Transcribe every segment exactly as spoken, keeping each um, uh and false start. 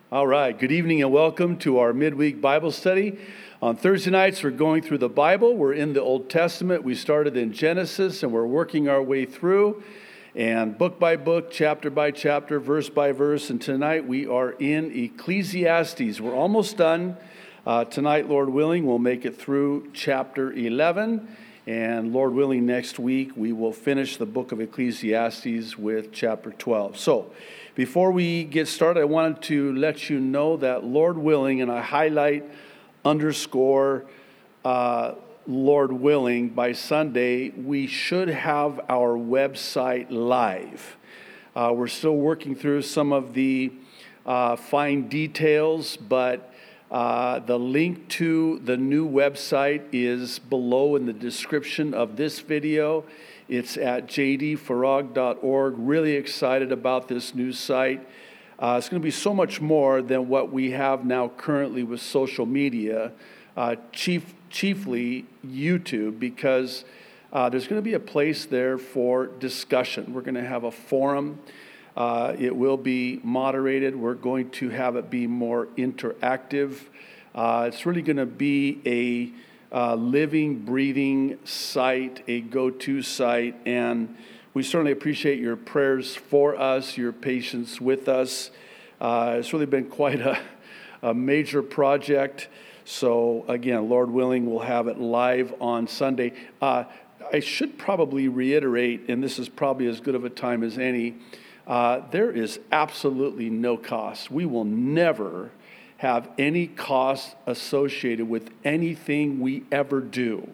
All right, good evening and welcome to our midweek Bible study. On Thursday nights, we're going through the Bible. We're in the Old Testament. We started in Genesis and we're working our way through, and book by book, chapter by chapter, verse by verse. And tonight we are in Ecclesiastes. We're almost done. Uh, tonight, Lord willing, we'll make it through chapter eleven. And Lord willing, next week we will finish the book of Ecclesiastes with chapter twelve. So, before we get started, I wanted to let you know that Lord willing, and I highlight, underscore, uh, Lord willing, by Sunday, we should have our website live. Uh, we're still working through some of the uh, fine details, but uh, the link to the new website is below in the description of this video. It's at j d farag dot org. Really excited about this new site. Uh, it's going to be so much more than what we have now currently with social media, uh, chief, chiefly YouTube, because uh, there's going to be a place there for discussion. We're going to have a forum. Uh, it will be moderated. We're going to have it be more interactive. Uh, it's really going to be a Uh, living, breathing site, a go-to site, and we certainly appreciate your prayers for us, your patience with us. Uh, it's really been quite a, a major project. So again, Lord willing, we'll have it live on Sunday. Uh, I should probably reiterate, and this is probably as good of a time as any, uh, there is absolutely no cost. We will never have any cost associated with anything we ever do.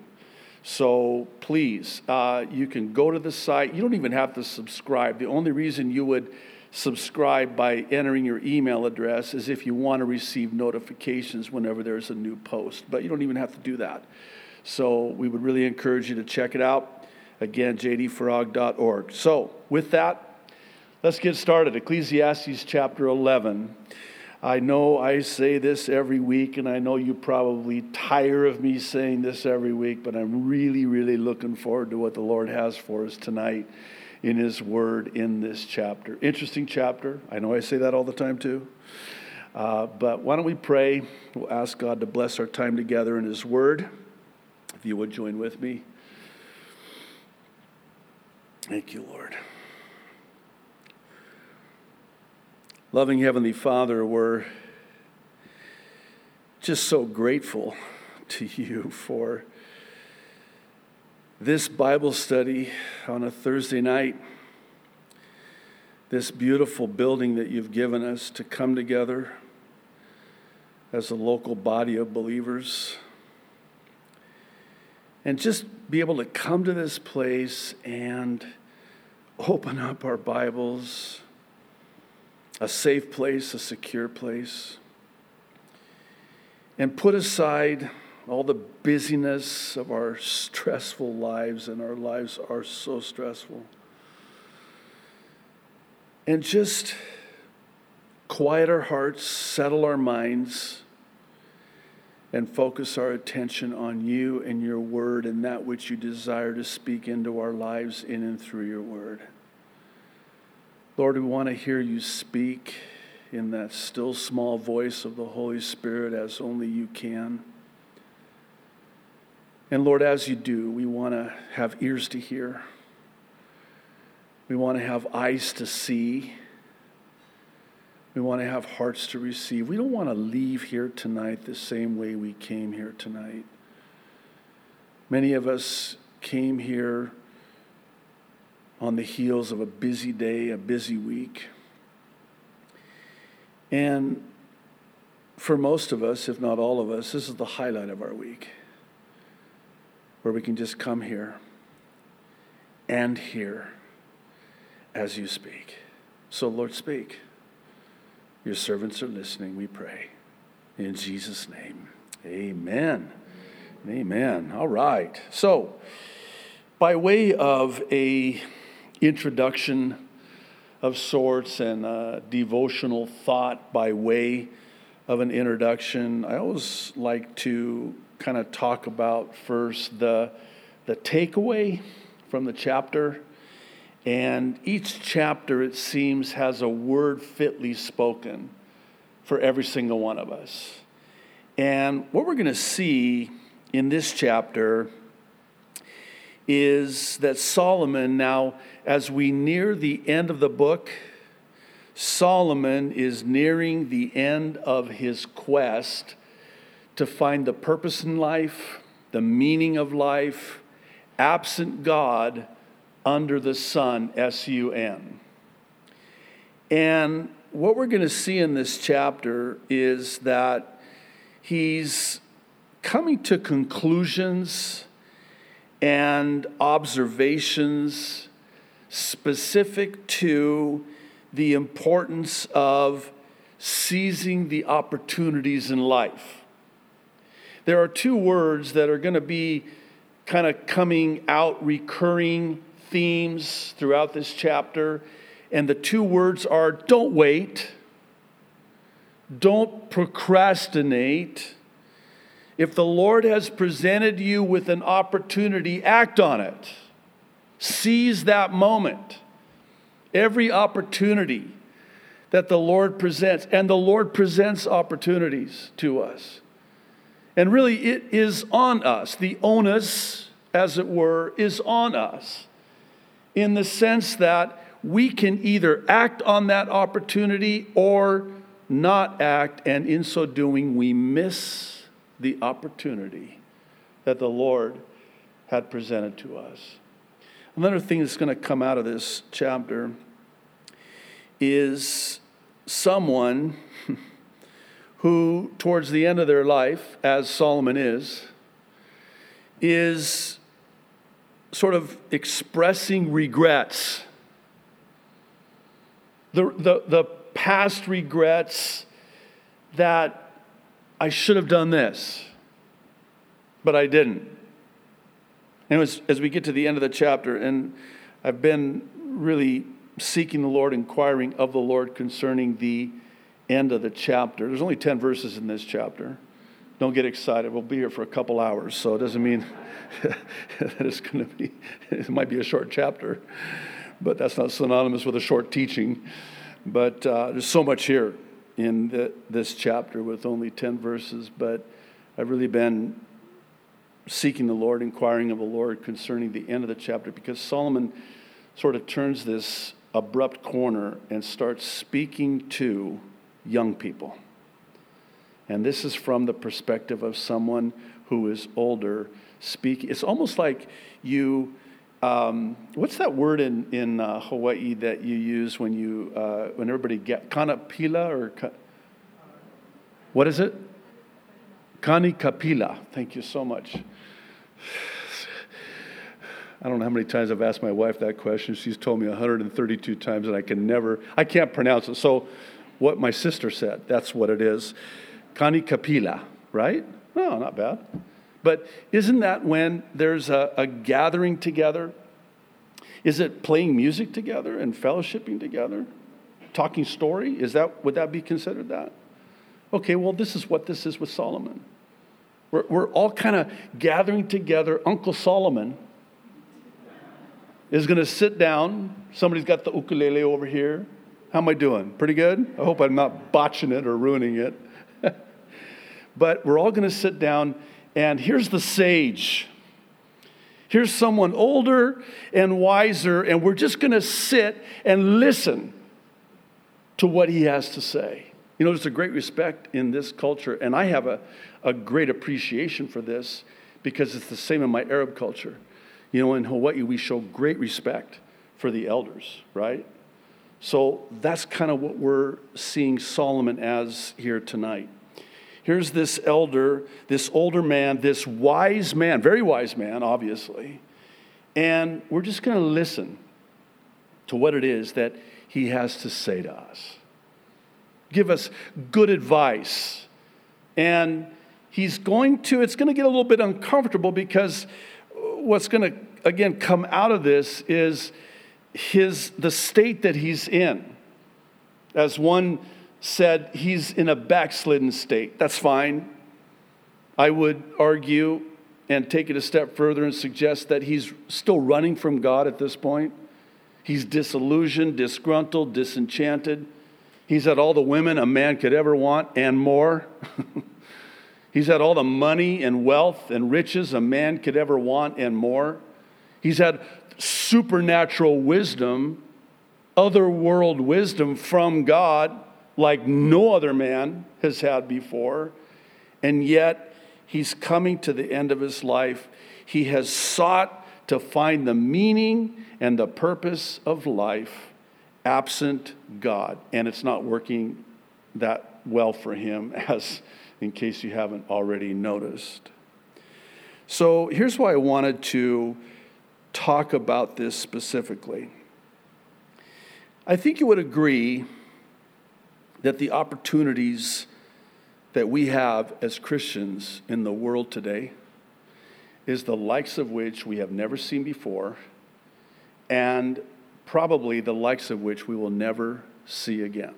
So please, uh, you can go to the site. You don't even have to subscribe. The only reason you would subscribe by entering your email address is if you want to receive notifications whenever there's a new post. But you don't even have to do that. So we would really encourage you to check it out. Again, j d farag dot org. So with that, let's get started. Ecclesiastes chapter eleven. I know I say this every week, and I know you probably tire of me saying this every week, but I'm really, really looking forward to what the Lord has for us tonight in His Word in this chapter. Interesting chapter. I know I say that all the time too. Uh, but why don't we pray? We'll ask God to bless our time together in His Word. If you would join with me. Thank you, Lord. Loving Heavenly Father, we're just so grateful to you for this Bible study on a Thursday night, this beautiful building that you've given us to come together as a local body of believers and just be able to come to this place and open up our Bibles, a safe place, a secure place, and put aside all the busyness of our stressful lives, and our lives are so stressful, and just quiet our hearts, settle our minds, and focus our attention on you and your word and that which you desire to speak into our lives in and through your word. Lord, we want to hear you speak in that still small voice of the Holy Spirit as only you can. And Lord, as you do, we want to have ears to hear. We want to have eyes to see. We want to have hearts to receive. We don't want to leave here tonight the same way we came here tonight. Many of us came here on the heels of a busy day, a busy week. And for most of us, if not all of us, this is the highlight of our week, where we can just come here and hear as you speak. So Lord, speak. Your servants are listening, we pray. In Jesus' name, amen. Amen. All right. So, by way of a introduction of sorts and a devotional thought by way of an introduction, I always like to kind of talk about first the, the takeaway from the chapter. And each chapter, it seems, has a word fitly spoken for every single one of us. And what we're going to see in this chapter is that Solomon, now as we near the end of the book, Solomon is nearing the end of his quest to find the purpose in life, the meaning of life, absent God, under the sun, S U N. And what we're going to see in this chapter is that he's coming to conclusions and observations specific to the importance of seizing the opportunities in life. There are two words that are going to be kind of coming out, recurring themes throughout this chapter. And the two words are don't wait, don't procrastinate. If the Lord has presented you with an opportunity, act on it. Seize that moment. Every opportunity that the Lord presents, and the Lord presents opportunities to us. And really, it is on us. The onus, as it were, is on us in the sense that we can either act on that opportunity or not act, and in so doing, we miss the opportunity that the Lord had presented to us. Another thing that's going to come out of this chapter is someone who, towards the end of their life, as Solomon is, is sort of expressing regrets. The, the, the past regrets that I should have done this, but I didn't. And as, as we get to the end of the chapter, and I've been really seeking the Lord, inquiring of the Lord concerning the end of the chapter. There's only ten verses in this chapter. Don't get excited. We'll be here for a couple hours, so it doesn't mean that it's going to be, it might be a short chapter, but that's not synonymous with a short teaching. But uh, there's so much here in the, this chapter with only ten verses, but I've really been seeking the Lord, inquiring of the Lord concerning the end of the chapter, because Solomon sort of turns this abrupt corner and starts speaking to young people. And this is from the perspective of someone who is older speaking. It's almost like you, um, what's that word in, in uh, Hawaii that you use when you, uh, when everybody get, kanapila or, ka, what is it? Kanikapila. Thank you so much. I don't know how many times I've asked my wife that question. She's told me one hundred thirty-two times, and I can never, I can't pronounce it. So what my sister said, that's what it is. Kanikapila, right? No, not bad. But isn't that when there's a, a gathering together? Is it playing music together and fellowshipping together? Talking story? Is that, would that be considered that? Okay, well, this is what this is with Solomon. We're, we're all kind of gathering together. Uncle Solomon is going to sit down. Somebody's got the ukulele over here. How am I doing? Pretty good? I hope I'm not botching it or ruining it. But we're all going to sit down, and here's the sage. Here's someone older and wiser, and we're just going to sit and listen to what he has to say. You know, there's a great respect in this culture, and I have a, a great appreciation for this because it's the same in my Arab culture. You know, in Hawaii, we show great respect for the elders, right? So that's kind of what we're seeing Solomon as here tonight. Here's this elder, this older man, this wise man, very wise man, obviously. And we're just going to listen to what it is that he has to say to us. Give us good advice. And he's going to, it's going to get a little bit uncomfortable because what's going to, again, come out of this is his the state that he's in. As one said, he's in a backslidden state. That's fine. I would argue and take it a step further and suggest that he's still running from God at this point. He's disillusioned, disgruntled, disenchanted. He's had all the women a man could ever want and more. He's had all the money and wealth and riches a man could ever want and more. He's had supernatural wisdom, otherworld wisdom from God like no other man has had before. And yet, he's coming to the end of his life. He has sought to find the meaning and the purpose of life absent God. And it's not working that well for him, as in case you haven't already noticed. So here's why I wanted to talk about this specifically. I think you would agree that the opportunities that we have as Christians in the world today is the likes of which we have never seen before, and probably the likes of which we will never see again.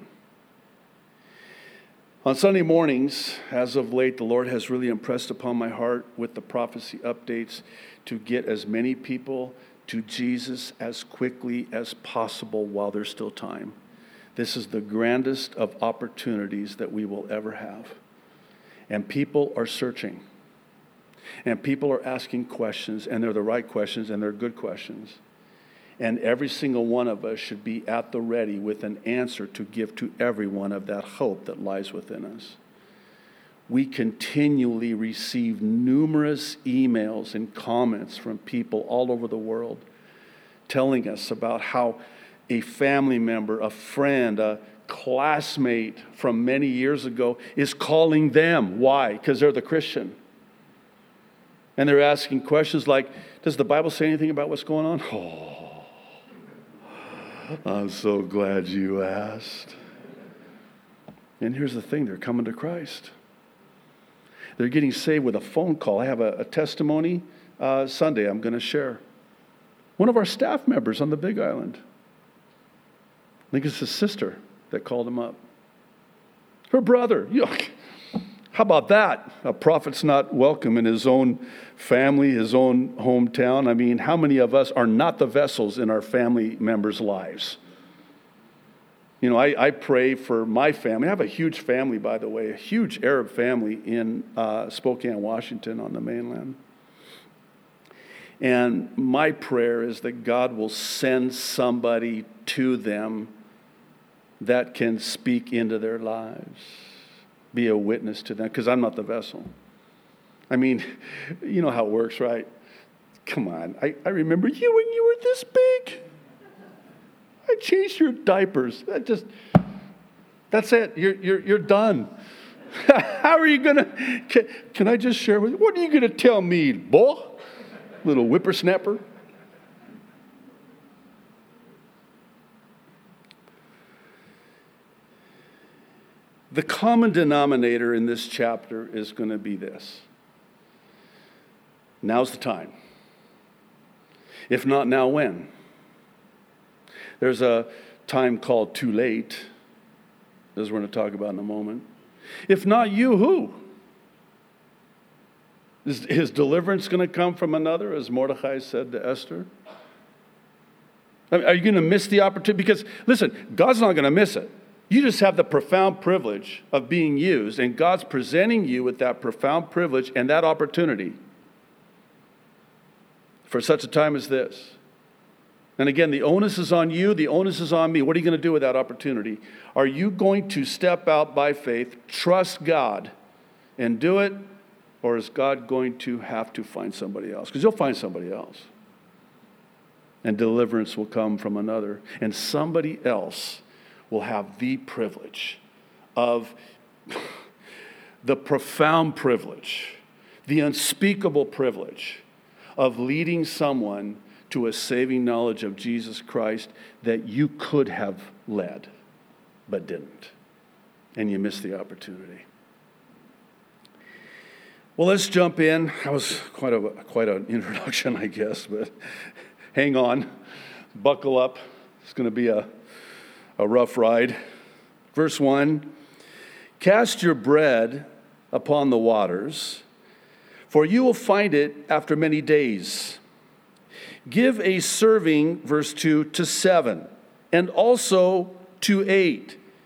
On Sunday mornings, as of late, the Lord has really impressed upon my heart with the prophecy updates to get as many people to Jesus as quickly as possible while there's still time. This is the grandest of opportunities that we will ever have. And people are searching. And people are asking questions, and they're the right questions, and they're good questions. And every single one of us should be at the ready with an answer to give to everyone of that hope that lies within us. We continually receive numerous emails and comments from people all over the world telling us about how a family member, a friend, a classmate from many years ago is calling them. Why? Because they're the Christian. And they're asking questions like, does the Bible say anything about what's going on? Oh, I'm so glad you asked. And here's the thing, they're coming to Christ. They're getting saved with a phone call. I have a, a testimony uh, Sunday I'm going to share. One of our staff members on the Big Island. I think it's his sister that called him up. Her brother. You know, how about that? A prophet's not welcome in his own family, his own hometown. I mean, how many of us are not the vessels in our family members' lives? You know, I, I pray for my family. I have a huge family, by the way, a huge Arab family in uh, Spokane, Washington on the mainland. And my prayer is that God will send somebody to them that can speak into their lives, be a witness to them, because I'm not the vessel. I mean, you know how it works, right? Come on, I, I remember you when you were this big. I changed your diapers. That just, that's it. You're you're you're done. How are you gonna? Can, can I just share with you? What are you gonna tell me, boy? Little whippersnapper. The common denominator in this chapter is going to be this. Now's the time. If not now, when? There's a time called too late, as we're going to talk about in a moment. If not you, who? Is his deliverance going to come from another, as Mordecai said to Esther? I mean, are you going to miss the opportunity? Because, listen, God's not going to miss it. You just have the profound privilege of being used, and God's presenting you with that profound privilege and that opportunity for such a time as this. And again, the onus is on you, the onus is on me. What are you going to do with that opportunity? Are you going to step out by faith, trust God, and do it? Or is God going to have to find somebody else? Because you'll find somebody else. And deliverance will come from another. And somebody else will have the privilege of the profound privilege, the unspeakable privilege of leading someone to a saving knowledge of Jesus Christ that you could have led, but didn't. And you missed the opportunity. Well, let's jump in. That was quite a quite an introduction, I guess, but hang on. Buckle up. It's going to be a, a rough ride. Verse one, cast your bread upon the waters, for you will find it after many days. Give a serving, verse two, to seven, and also to eight,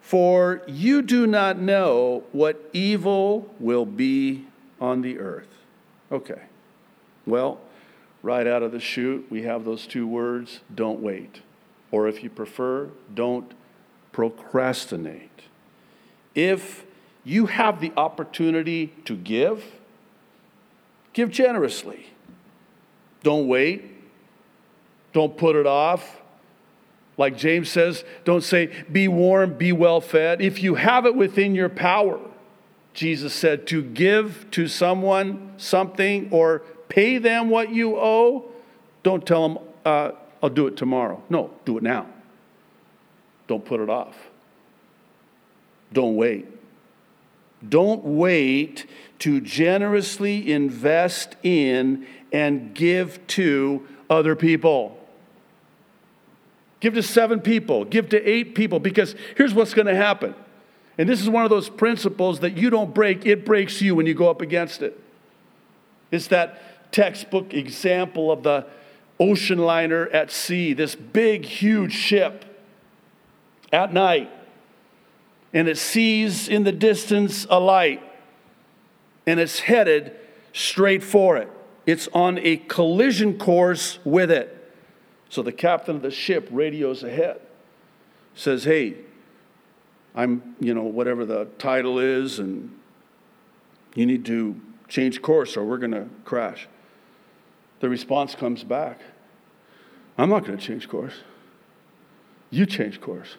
For you do not know what evil will be on the earth. Okay. Well, right out of the chute, we have those two words, don't wait. Or if you prefer, don't procrastinate. If you have the opportunity to give, give generously. Don't wait. Don't put it off. Like James says, don't say, be warm, be well fed. If you have it within your power, Jesus said, to give to someone something or pay them what you owe, don't tell them, uh, I'll do it tomorrow. No, do it now. Don't put it off. Don't wait. Don't wait to generously invest in and give to other people. Give to seven people. Give to eight people. Because here's what's going to happen. And this is one of those principles that you don't break. It breaks you when you go up against it. It's that textbook example of the ocean liner at sea. This big, huge ship at night. And it sees in the distance a light. And it's headed straight for it. It's on a collision course with it. So the captain of the ship radios ahead. Says, hey, I'm, you know, whatever the title is, and you need to change course or we're going to crash. The response comes back. I'm not going to change course. You change course.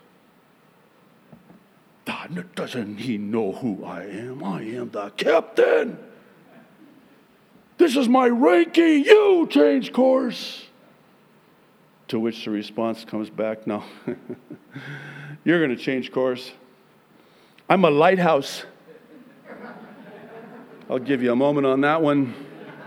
Doesn't he know who I am? I am the captain. This is my ranking. You change course. To which the response comes back, no. You're going to change course. I'm a lighthouse. I'll give you a moment on that one.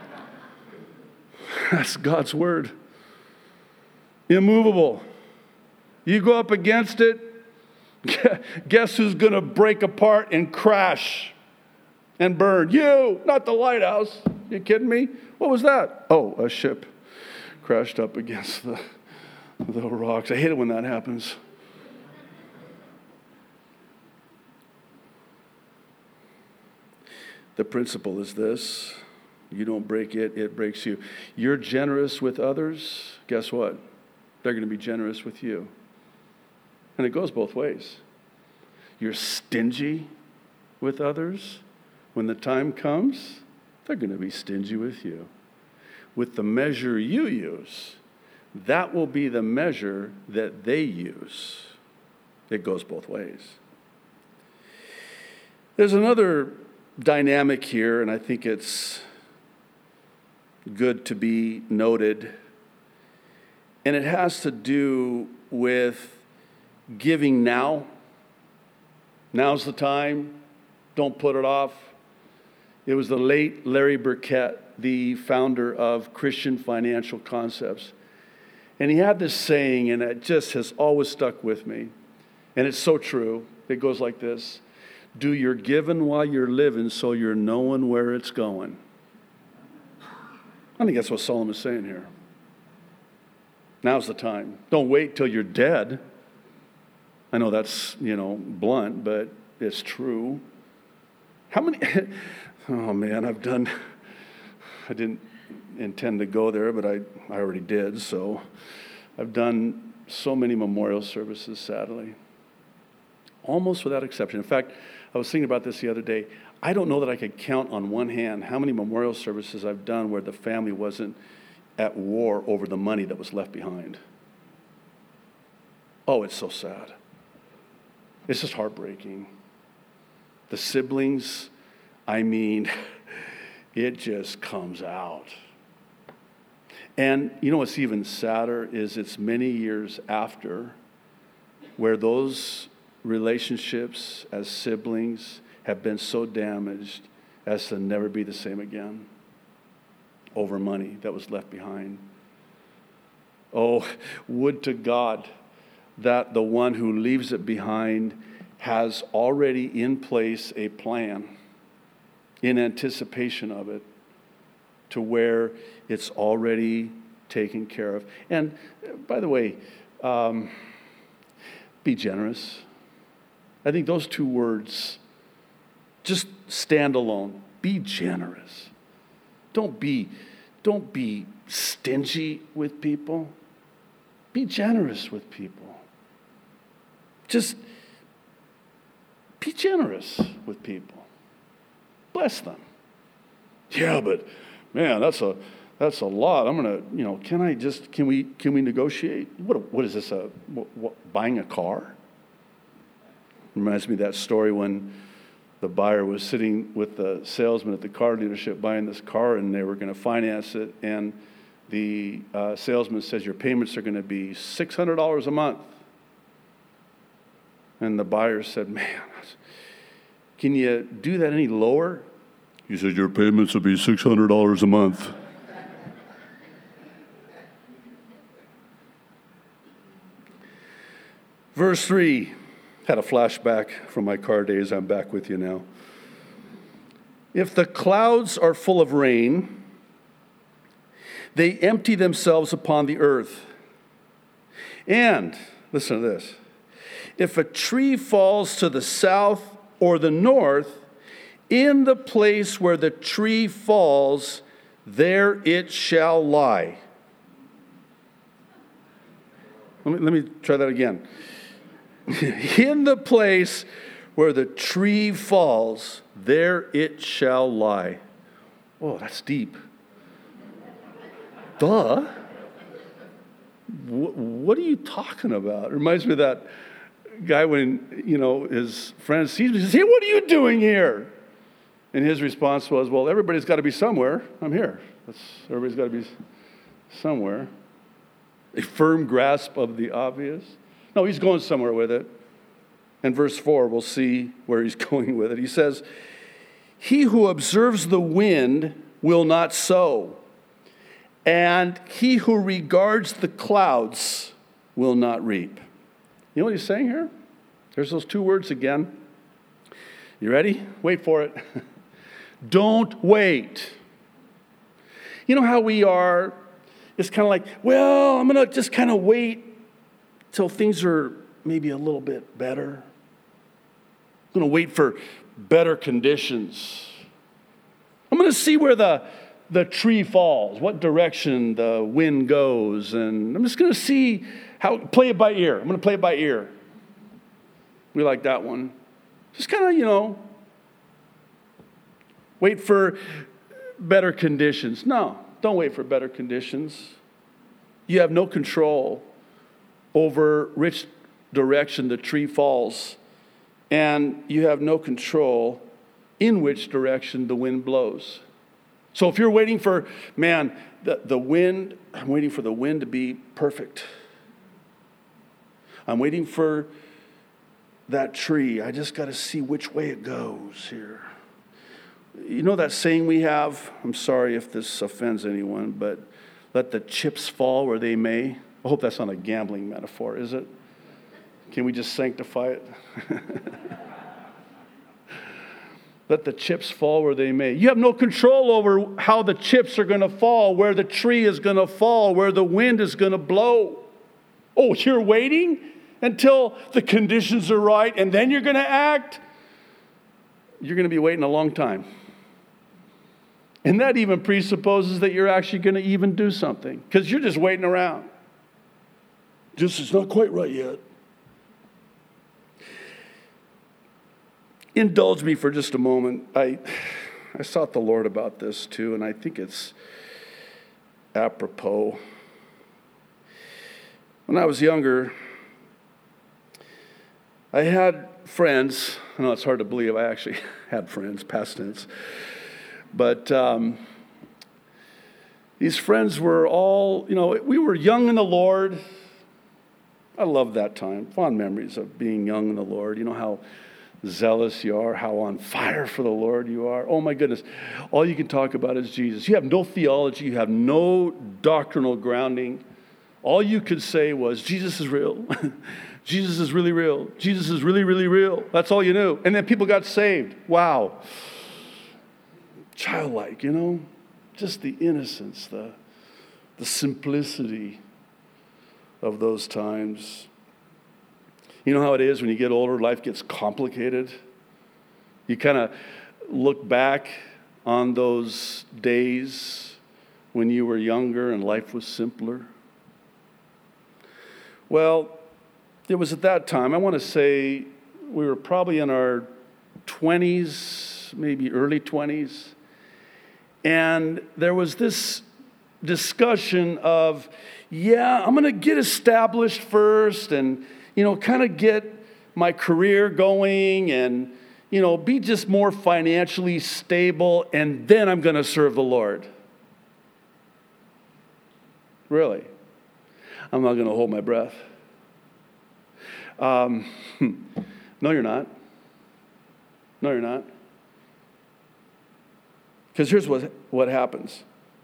That's God's word. Immovable. You go up against it, guess who's going to break apart and crash and burn? You, not the lighthouse. You kidding me? What was that? Oh, a ship crashed up against the, the rocks. I hate it when that happens. The principle is this. You don't break it, it breaks you. You're generous with others, guess what? They're going to be generous with you. And it goes both ways. You're stingy with others. When the time comes, they're going to be stingy with you. With the measure you use, that will be the measure that they use. It goes both ways. There's another dynamic here, and I think it's good to be noted. And it has to do with giving now. Now's the time. Don't put it off. It was the late Larry Burkett, the founder of Christian Financial Concepts. And he had this saying, and it just has always stuck with me. And it's so true. It goes like this. Do your giving while you're living so you're knowing where it's going. I think that's what Solomon's saying here. Now's the time. Don't wait till you're dead. I know that's, you know, blunt, but it's true. How many, oh man, I've done, I didn't intend to go there, but I, I already did, so I've done so many memorial services, sadly. Almost without exception. In fact, I was thinking about this the other day. I don't know that I could count on one hand how many memorial services I've done where the family wasn't at war over the money that was left behind. Oh, it's so sad. It's just heartbreaking. The siblings, I mean, it just comes out. And you know what's even sadder is it's many years after where those relationships as siblings have been so damaged as to never be the same again over money that was left behind. Oh, would to God that the one who leaves it behind has already in place a plan in anticipation of it to where it's already taken care of. And by the way, um, be generous. I think those two words just stand alone. Be generous. Don't be, don't be stingy with people. Be generous with people. Just be generous with people. Bless them. Yeah, but man, that's a that's a lot. I'm gonna, you know, can I just can we can we negotiate? What what is this? A what, what, buying a car? Reminds me of that story when the buyer was sitting with the salesman at the car dealership buying this car, and they were going to finance it, and the uh, salesman says your payments are going to be six hundred dollars a month. And the buyer said, man, can you do that any lower? He said, your payments will be six hundred dollars a month. Verse three, had a flashback from my car days. I'm back with you now. If the clouds are full of rain, they empty themselves upon the earth. And, listen to this, if a tree falls to the south or the north, in the place where the tree falls, there it shall lie. Let me, let me try that again. In the place where the tree falls, there it shall lie. Oh, that's deep. Duh. What, what are you talking about? It reminds me of that guy when, you know, his friend sees me, he says, hey, what are you doing here? And his response was, well, everybody's got to be somewhere. I'm here. That's, everybody's got to be somewhere. A firm grasp of the obvious. No, he's going somewhere with it. And verse four, we'll see where he's going with it. He says, he who observes the wind will not sow, and he who regards the clouds will not reap. You know what he's saying here? There's those two words again. You ready? Wait for it. Don't wait. You know how we are? It's kind of like, well, I'm going to just kind of wait till things are maybe a little bit better. I'm going to wait for better conditions. I'm going to see where the, the tree falls, what direction the wind goes, and I'm just going to see how, play it by ear. I'm going to play it by ear. We like that one. Just kind of, you know, wait for better conditions. No, don't wait for better conditions. You have no control over which direction the tree falls, and you have no control in which direction the wind blows. So if you're waiting for, man, the, the wind, I'm waiting for the wind to be perfect. I'm waiting for that tree. I just got to see which way it goes here. You know that saying we have? I'm sorry if this offends anyone, but let the chips fall where they may. I hope that's not a gambling metaphor, is it? Can we just sanctify it? Let the chips fall where they may. You have no control over how the chips are going to fall, where the tree is going to fall, where the wind is going to blow. Oh, you're waiting until the conditions are right, and then you're going to act? You're going to be waiting a long time. And that even presupposes that you're actually going to even do something, because you're just waiting around. Just, it's not quite right yet. Indulge me for just a moment. I, I sought the Lord about this too, and I think it's apropos. When I was younger, I had friends. I know it's hard to believe I actually had friends, past tense. But um, these friends were all, you know, we were young in the Lord. I love that time. Fond memories of being young in the Lord. You know how zealous you are, how on fire for the Lord you are. Oh my goodness. All you can talk about is Jesus. You have no theology. You have no doctrinal grounding. All you could say was, Jesus is real. Jesus is really real. Jesus is really, really real. That's all you knew. And then people got saved. Wow. Childlike, you know? Just the innocence, the, the simplicity of those times. You know how it is when you get older, life gets complicated. You kind of look back on those days when you were younger and life was simpler. Well, it was at that time, I want to say we were probably in our twenties, maybe early twenties. And there was this discussion of, yeah, I'm going to get established first and, you know, kind of get my career going and, you know, be just more financially stable, and then I'm going to serve the Lord. Really? I'm not going to hold my breath. Um, no, you're not. No, you're not. Because here's what, what happens.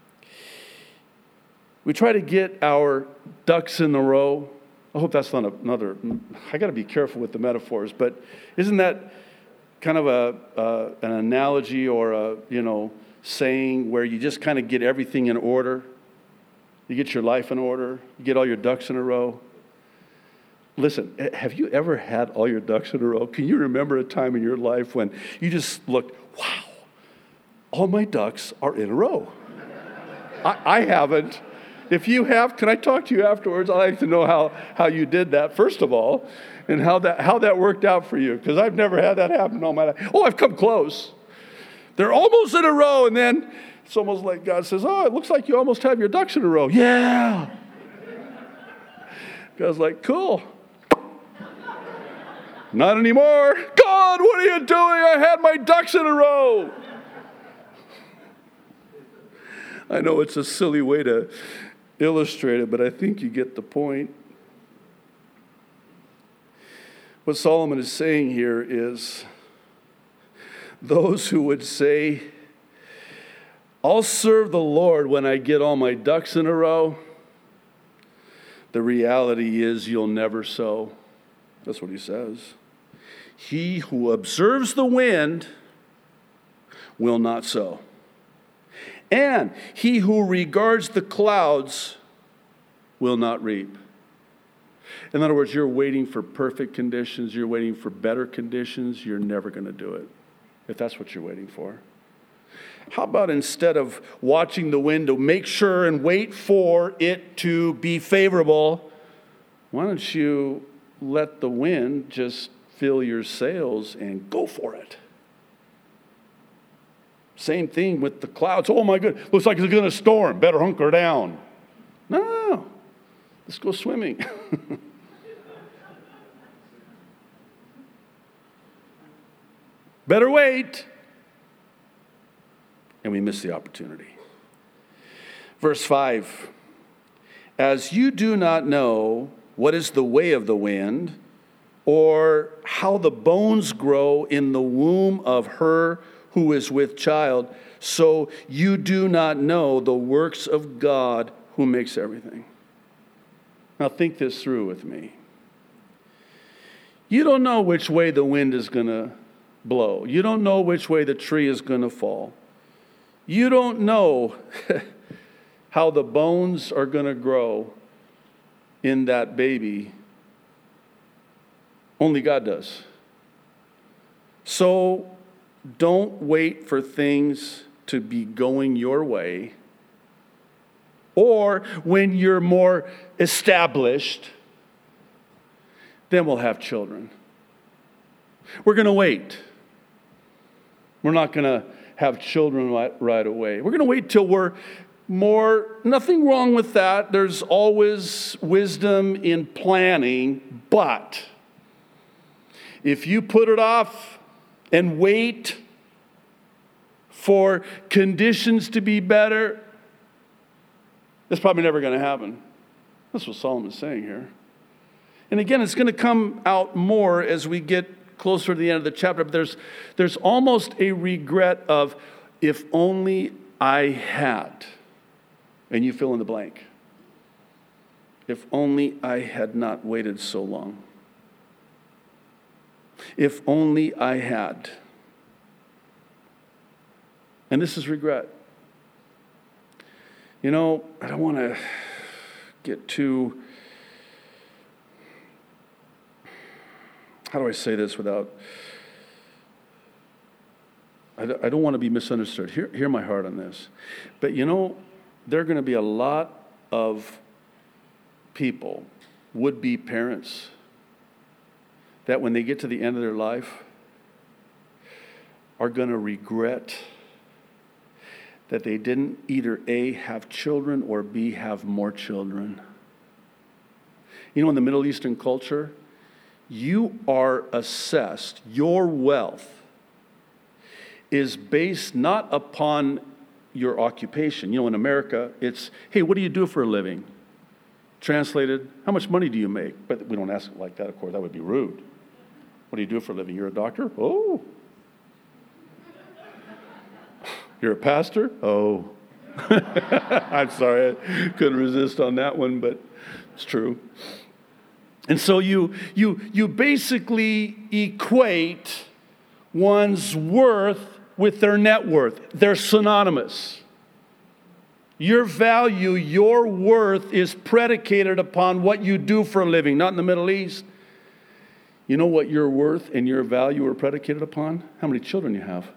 We try to get our ducks in a row. I hope that's not another, I got to be careful with the metaphors, but isn't that kind of a uh, an analogy or a, you know, saying where you just kind of get everything in order? You get your life in order, you get all your ducks in a row. Listen, have you ever had all your ducks in a row? Can you remember a time in your life when you just looked, wow, all my ducks are in a row? I, I haven't. If you have, can I talk to you afterwards? I'd like to know how, how you did that, first of all, and how that how that worked out for you, because I've never had that happen all my life. Oh, I've come close. They're almost in a row, and then it's almost like God says, oh, it looks like you almost have your ducks in a row. Yeah. God's like, cool. Not anymore. God, what are you doing? I had my ducks in a row. I know it's a silly way to illustrate it, but I think you get the point. What Solomon is saying here is those who would say, I'll serve the Lord when I get all my ducks in a row, the reality is you'll never sow. That's what he says. He who observes the wind will not sow. And he who regards the clouds will not reap. In other words, you're waiting for perfect conditions, you're waiting for better conditions, you're never going to do it, if that's what you're waiting for. How about instead of watching the wind to make sure and wait for it to be favorable, why don't you let the wind just fill your sails and go for it? Same thing with the clouds. Oh my goodness, looks like it's going to storm. Better hunker down. No, no, no. Let's go swimming. Better wait. And we miss the opportunity. Verse five. As you do not know what is the way of the wind, or how the bones grow in the womb of her who is with child, so you do not know the works of God who makes everything. Now think this through with me. You don't know which way the wind is going to blow. You don't know which way the tree is going to fall. You don't know how the bones are going to grow in that baby. Only God does. So don't wait for things to be going your way, or when you're more established, then we'll have children. We're going to wait. We're not going to have children right, right away. We're going to wait till we're more, nothing wrong with that. There's always wisdom in planning, but if you put it off and wait for conditions to be better, it's probably never going to happen. That's what Solomon's saying here. And again, it's going to come out more as we get closer to the end of the chapter. But there's, there's almost a regret of, if only I had, and you fill in the blank. If only I had not waited so long. If only I had. And this is regret. You know, I don't want to get too how do I say this without, I don't, I don't want to be misunderstood. Hear, hear my heart on this. But you know, there are going to be a lot of people, would-be parents, that when they get to the end of their life are going to regret that they didn't either A, have children, or B, have more children. You know, in the Middle Eastern culture, you are assessed, your wealth is based not upon your occupation. You know, in America, it's, hey, what do you do for a living? Translated, how much money do you make? But we don't ask it like that, of course. That would be rude. What do you do for a living? You're a doctor? Oh. You're a pastor? Oh. I'm sorry, I couldn't resist on that one, but it's true. And so you you you basically equate one's worth with their net worth. They're synonymous. Your value, your worth is predicated upon what you do for a living, not in the Middle East. You know what your worth and your value are predicated upon? How many children you have.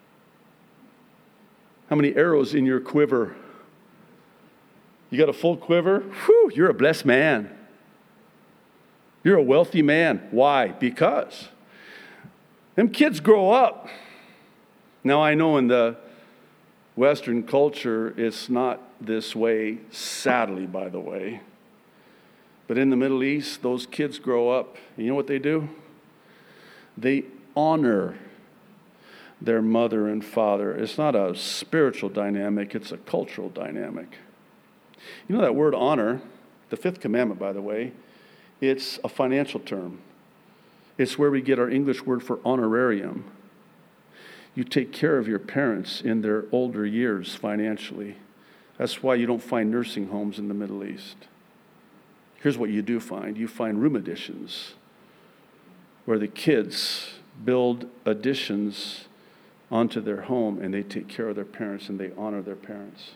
How many arrows in your quiver? You got a full quiver? Whew, you're a blessed man. You're a wealthy man. Why? Because them kids grow up. Now, I know in the Western culture, it's not this way, sadly, by the way. But in the Middle East, those kids grow up. You know what they do? They honor their mother and father. It's not a spiritual dynamic, it's a cultural dynamic. You know that word honor, the fifth commandment, by the way, it's a financial term. It's where we get our English word for honorarium. You take care of your parents in their older years financially. That's why you don't find nursing homes in the Middle East. Here's what you do find. You find room additions where the kids build additions onto their home and they take care of their parents and they honor their parents.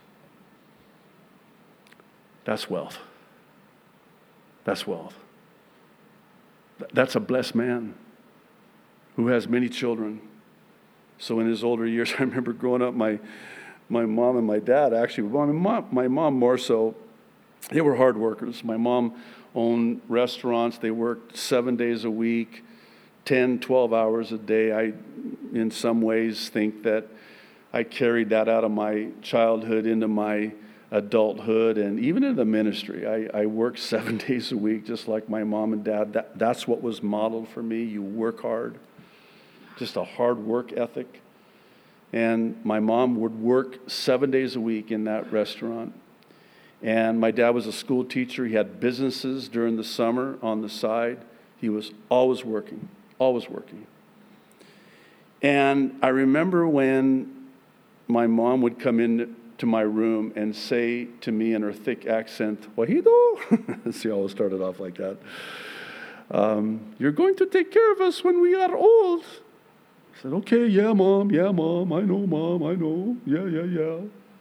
That's wealth. That's wealth. That's a blessed man who has many children. So in his older years, I remember growing up, my my mom and my dad actually, well, my mom, my mom more so, they were hard workers. My mom owned restaurants. They worked seven days a week, ten, twelve hours a day. I, in some ways, think that I carried that out of my childhood into my adulthood and even in the ministry. I, I worked seven days a week just like my mom and dad. That, that's what was modeled for me. You work hard. Just a hard work ethic. And my mom would work seven days a week in that restaurant. And my dad was a school teacher. He had businesses during the summer on the side. He was always working, always working. And I remember when my mom would come in to my room and say to me in her thick accent, Wahido? She always started off like that. Um, You're going to take care of us when we are old. I said, okay, yeah, Mom, yeah, Mom, I know, Mom, I know, yeah, yeah, yeah.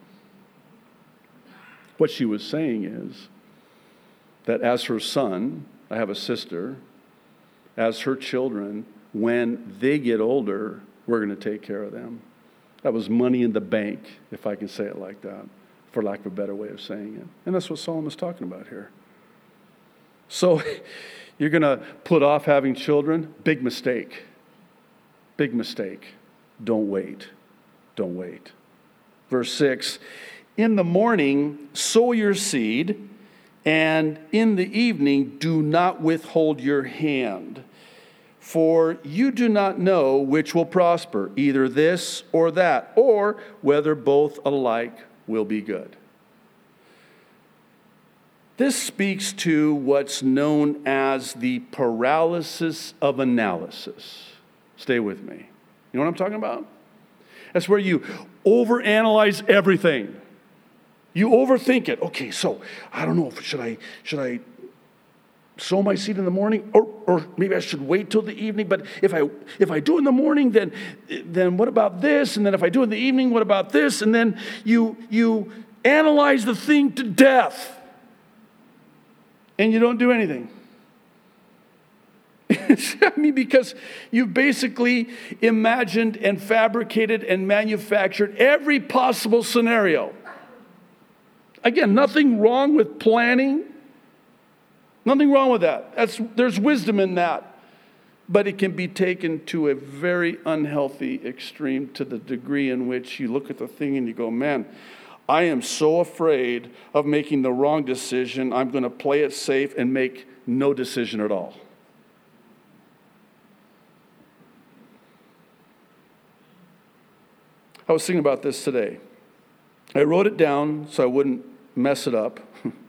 What she was saying is that as her son, I have a sister, as her children, when they get older, we're going to take care of them. That was money in the bank, if I can say it like that, for lack of a better way of saying it. And that's what Solomon's talking about here. So you're going to put off having children? Big mistake. Big mistake. Don't wait. Don't wait. Verse six, in the morning sow your seed, and in the evening do not withhold your hand. For you do not know which will prosper, either this or that, or whether both alike will be good. This speaks to what's known as the paralysis of analysis. Stay with me. You know what I'm talking about? That's where you overanalyze everything. You overthink it. Okay, so I don't know. Should I should I sow my seed in the morning, or or maybe I should wait till the evening? But if I if I do in the morning, then then what about this? And then if I do in the evening, what about this? And then you you analyze the thing to death, and you don't do anything. I mean, because you've basically imagined and fabricated and manufactured every possible scenario. Again, nothing wrong with planning. Nothing wrong with that. That's, there's wisdom in that. But it can be taken to a very unhealthy extreme, to the degree in which you look at the thing and you go, man, I am so afraid of making the wrong decision. I'm going to play it safe and make no decision at all. I was thinking about this today. I wrote it down so I wouldn't mess it up.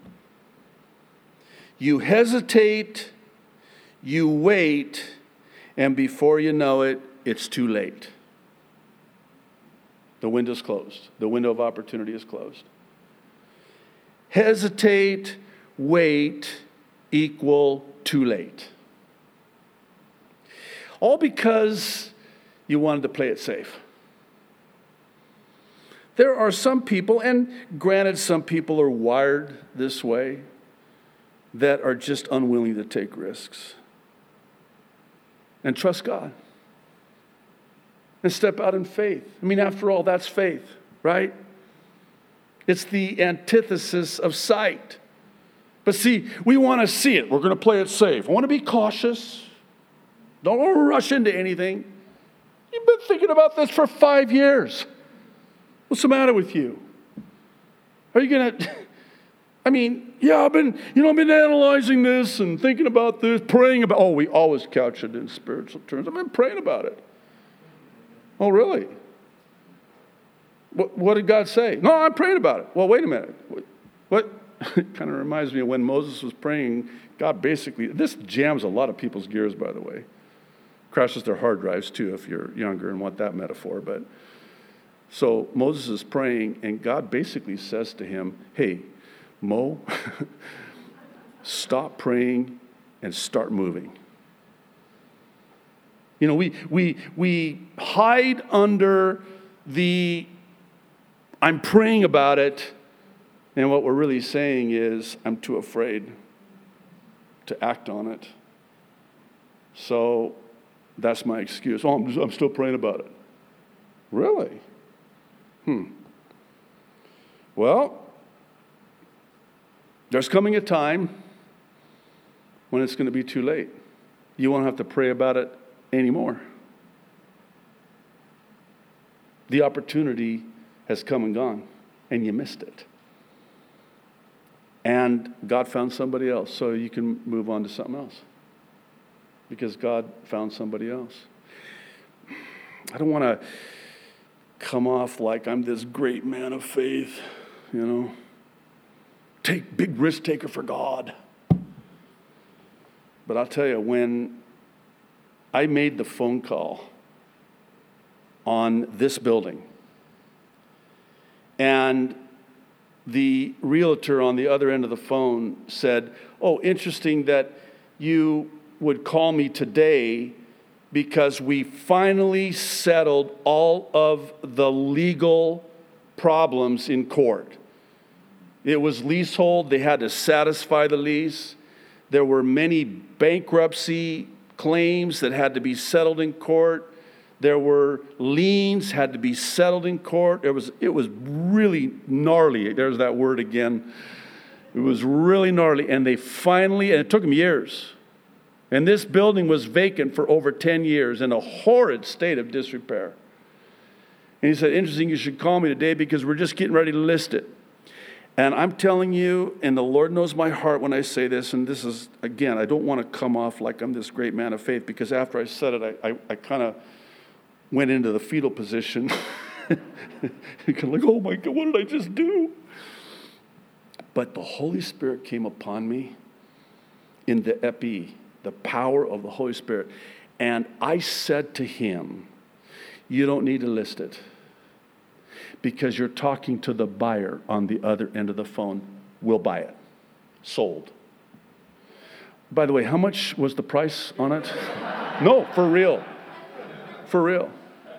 You hesitate, you wait, and before you know it, it's too late. The window's closed. The window of opportunity is closed. Hesitate, wait, equal too late. All because you wanted to play it safe. There are some people, and granted some people are wired this way, that are just unwilling to take risks. And trust God. And step out in faith. I mean, after all, that's faith, right? It's the antithesis of sight. But see, we want to see it. We're going to play it safe. I want to be cautious. Don't rush into anything. You've been thinking about this for five years. What's the matter with you? Are you going to... I mean, yeah, I've been, you know, I've been analyzing this and thinking about this, praying about, oh, we always couch it in spiritual terms. I've been praying about it. Oh, really? What, what did God say? No, I'm praying about it. Well, wait a minute. What? what? It kind of reminds me of when Moses was praying, God basically, this jams a lot of people's gears, by the way. Crashes their hard drives, too, if you're younger and want that metaphor. But so Moses is praying, and God basically says to him, hey, Mo, stop praying and start moving. You know, we we we hide under the I'm praying about it, and what we're really saying is I'm too afraid to act on it. So that's my excuse. Oh, I'm, just, I'm still praying about it. Really? Hmm. Well, there's coming a time when it's going to be too late. You won't have to pray about it anymore. The opportunity has come and gone, and you missed it. And God found somebody else, so you can move on to something else. Because God found somebody else. I don't want to come off like I'm this great man of faith, you know. Take big risk taker for God. But I'll tell you, when I made the phone call on this building, and the realtor on the other end of the phone said, oh, interesting that you would call me today because we finally settled all of the legal problems in court. It was leasehold. They had to satisfy the lease. There were many bankruptcy claims that had to be settled in court. There were liens had to be settled in court. It was it was really gnarly. There's that word again. It was really gnarly. And they finally, and it took them years. And this building was vacant for over ten years in a horrid state of disrepair. And he said, interesting, you should call me today because we're just getting ready to list it. And I'm telling you, and the Lord knows my heart when I say this, and this is, again, I don't want to come off like I'm this great man of faith, because after I said it, I, I, I kind of went into the fetal position. Like, oh my God, what did I just do? But the Holy Spirit came upon me in the epi, the power of the Holy Spirit. And I said to him, you don't need to list it, because you're talking to the buyer on the other end of the phone. We'll buy it. Sold. By the way, how much was the price on it? No, for real. For real.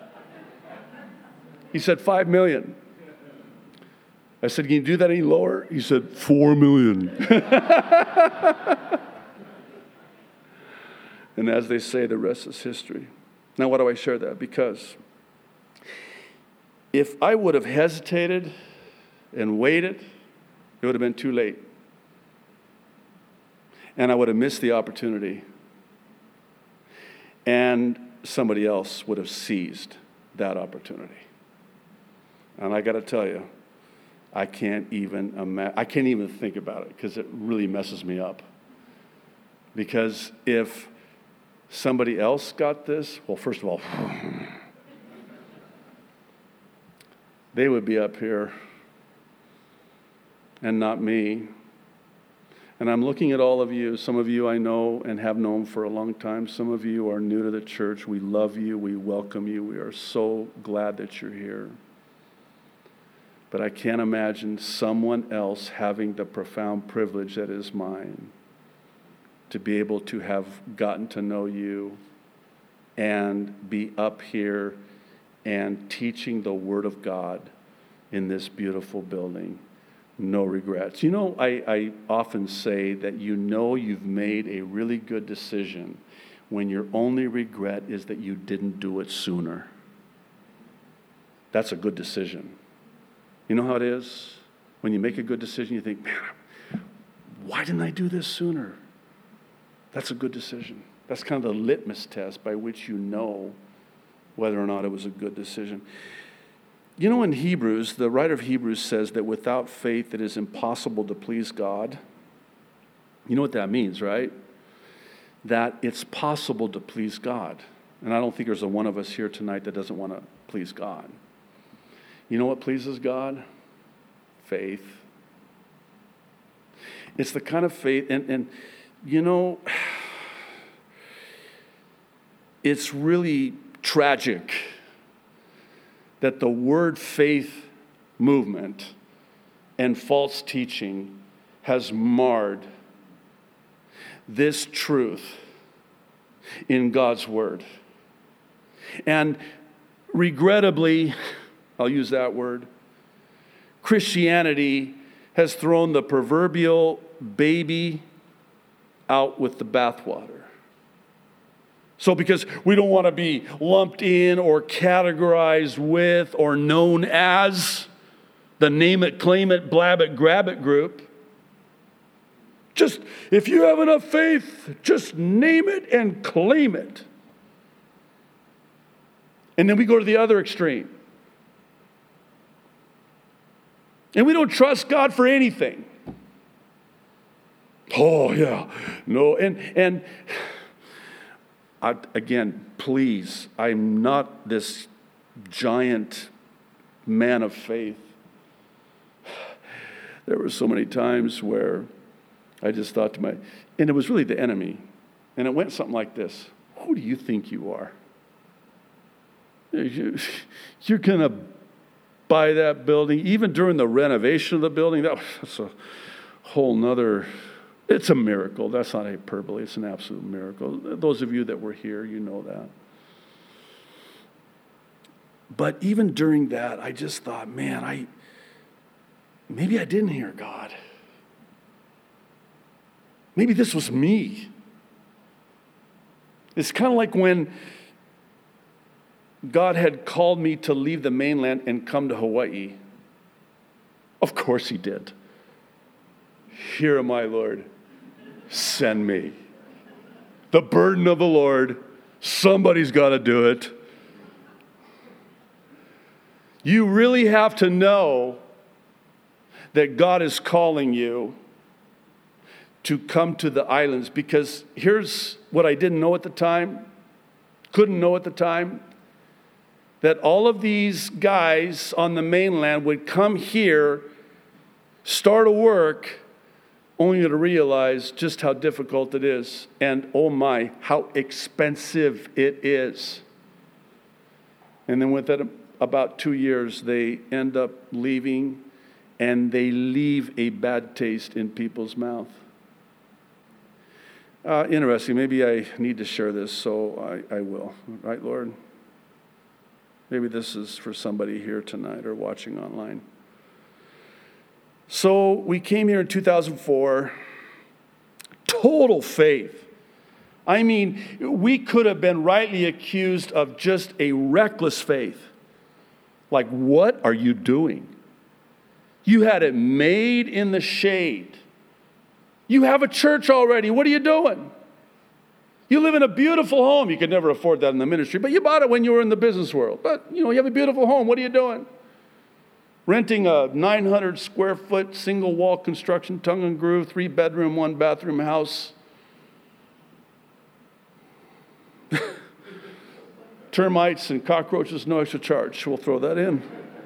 He said five million. I said, can you do that any lower? He said, four million. And as they say, the rest is history. Now, why do I share that? Because if I would have hesitated and waited, it would have been too late. And I would have missed the opportunity. And somebody else would have seized that opportunity. And I got to tell you, I can't even ima- I can't even think about it because it really messes me up. Because if somebody else got this, well, first of all, they would be up here and not me. And I'm looking at all of you. Some of you I know and have known for a long time. Some of you are new to the church. We love you. We welcome you. We are so glad that you're here. But I can't imagine someone else having the profound privilege that is mine to be able to have gotten to know you and be up here and teaching the Word of God in this beautiful building. No regrets. You know, I, I often say that you know you've made a really good decision when your only regret is that you didn't do it sooner. That's a good decision. You know how it is? When you make a good decision, you think, man, why didn't I do this sooner? That's a good decision. That's kind of the litmus test by which you know whether or not it was a good decision. You know, in Hebrews, the writer of Hebrews says that without faith it is impossible to please God. You know what that means, right? That it's possible to please God. And I don't think there's a one of us here tonight that doesn't want to please God. You know what pleases God? Faith. It's the kind of faith, and, and you know, it's really tragic that the word faith movement and false teaching has marred this truth in God's word. And regrettably, I'll use that word, Christianity has thrown the proverbial baby out with the bathwater. So because we don't want to be lumped in or categorized with or known as the name it, claim it, blab it, grab it group, just if you have enough faith, just name it and claim it. And then we go to the other extreme. And we don't trust God for anything. Oh, yeah. No, and and I, again, please, I'm not this giant man of faith. There were so many times where I just thought to my, and it was really the enemy. And it went something like this. Who do you think you are? You're going to buy that building, even during the renovation of the building. That, that's a whole nother, it's a miracle. That's not hyperbole. It's an absolute miracle. Those of you that were here, you know that. But even during that, I just thought, man, I maybe I didn't hear God. Maybe this was me. It's kind of like when God had called me to leave the mainland and come to Hawaii. Of course he did. Here am I, Lord. Send me. The burden of the Lord. Somebody's got to do it. You really have to know that God is calling you to come to the islands, because here's what I didn't know at the time, couldn't know at the time, that all of these guys on the mainland would come here, start a work, only to realize just how difficult it is, and oh my, how expensive it is. And then within about two years, they end up leaving, and they leave a bad taste in people's mouth. Uh, interesting. Maybe I need to share this, so I, I will. Right, Lord? Maybe this is for somebody here tonight or watching online. So we came here in two thousand four. Total faith. I mean, we could have been rightly accused of just a reckless faith. Like, what are you doing? You had it made in the shade. You have a church already. What are you doing? You live in a beautiful home. You could never afford that in the ministry, but you bought it when you were in the business world. But, you know, you have a beautiful home. What are you doing? Renting a nine hundred square foot single wall construction, tongue and groove, three bedroom, one bathroom house. Termites and cockroaches, no extra charge. We'll throw that in.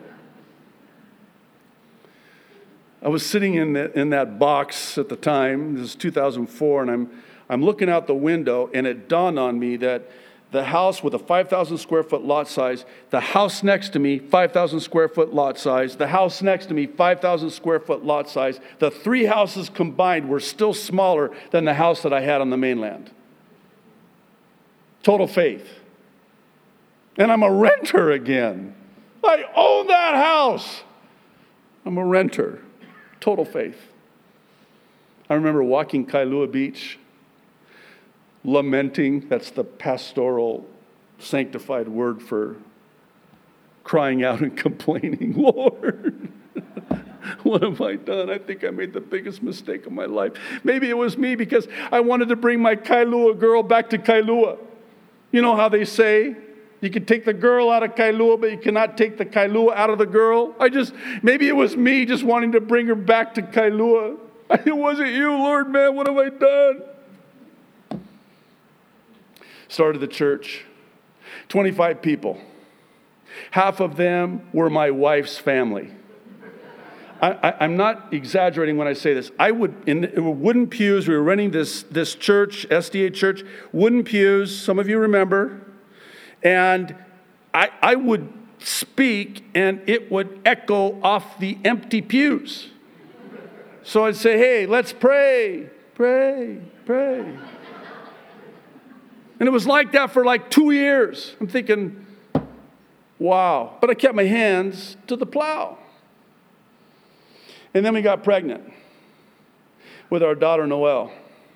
I was sitting in that, in that box at the time. This is two thousand four, and I'm I'm looking out the window, and it dawned on me that the house with a five thousand square foot lot size, the house next to me, five thousand square foot lot size, the house next to me, five thousand square foot lot size, the three houses combined were still smaller than the house that I had on the mainland. Total faith. And I'm a renter again. I own that house. I'm a renter. Total faith. I remember walking Kailua Beach, lamenting. That's the pastoral, sanctified word for crying out and complaining. Lord, what have I done? I think I made the biggest mistake of my life. Maybe it was me because I wanted to bring my Kailua girl back to Kailua. You know how they say, you can take the girl out of Kailua, but you cannot take the Kailua out of the girl. I just, maybe it was me just wanting to bring her back to Kailua. It wasn't you, Lord, man. What have I done? Started the church. twenty-five people. Half of them were my wife's family. I, I, I'm not exaggerating when I say this. I would, in, in wooden pews, we were renting this, this church, S D A church, wooden pews, some of you remember. And I, I would speak, and it would echo off the empty pews. So I'd say, hey, let's pray, pray, pray. And it was like that for like two years. I'm thinking, wow. But I kept my hands to the plow. And then we got pregnant with our daughter, Noelle.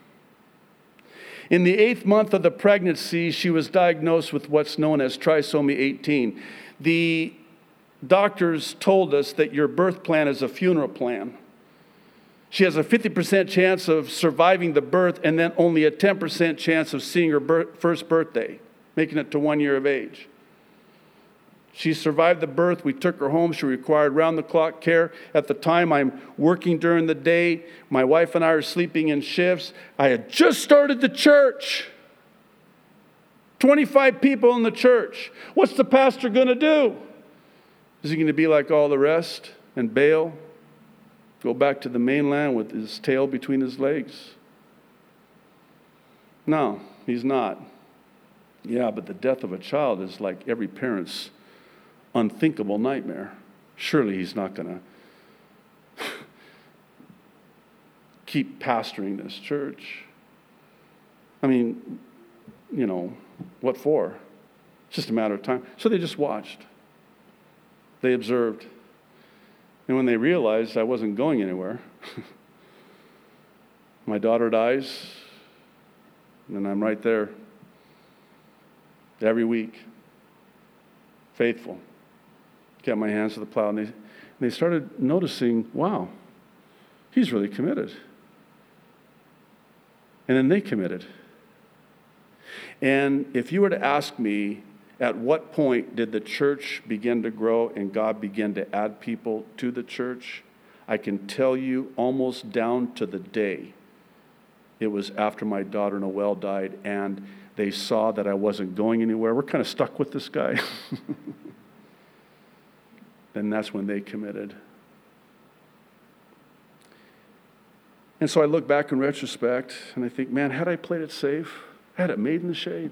In the eighth month of the pregnancy, she was diagnosed with what's known as trisomy eighteen. The doctors told us that your birth plan is a funeral plan. She has a fifty percent chance of surviving the birth and then only a ten percent chance of seeing her birth, first birthday, making it to one year of age. She survived the birth. We took her home. She required round-the-clock care. At the time, I'm working during the day. My wife and I are sleeping in shifts. I had just started the church. twenty-five people in the church. What's the pastor going to do? Is he going to be like all the rest and bail? Go back to the mainland with his tail between his legs? No, he's not. Yeah, but the death of a child is like every parent's unthinkable nightmare. Surely he's not going to keep pastoring this church. I mean, you know, what for? It's just a matter of time. So they just watched. They observed. And when they realized I wasn't going anywhere, my daughter dies, and I'm right there every week, faithful. Kept my hands to the plow, and they, and they started noticing, wow, he's really committed. And then they committed. And if you were to ask me, at what point did the church begin to grow and God begin to add people to the church? I can tell you almost down to the day. It was after my daughter Noelle died, and they saw that I wasn't going anywhere. We're kind of stuck with this guy. Then that's when they committed. And so I look back in retrospect, and I think, man, had I played it safe, I had it made in the shade.